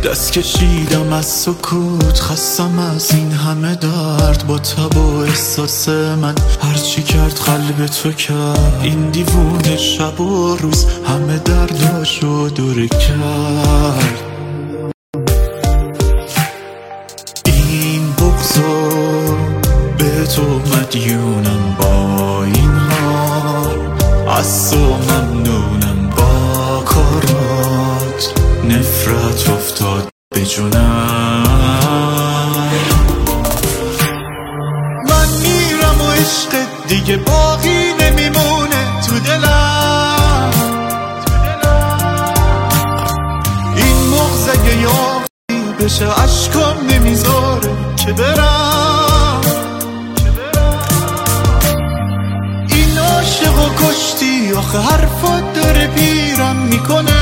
دست کشیدم از سکوت، خستم از این همه درد. با تب و احساس من هرچی کرد قلب تو کرد. این دیوونه شب و روز همه درداشو دوره کرد. این بغضو به تو مدیونم، با این حال از تو ممنونم. با کارات نفرت افتاد به جونم. من میرم و عشق دیگه باقی نمیمونه تو دلم. این مغز اگه یاری بشه عشقم نمیذاره که برم. این عاشق و کشتی آخه حرفات داره پیرم میکنه.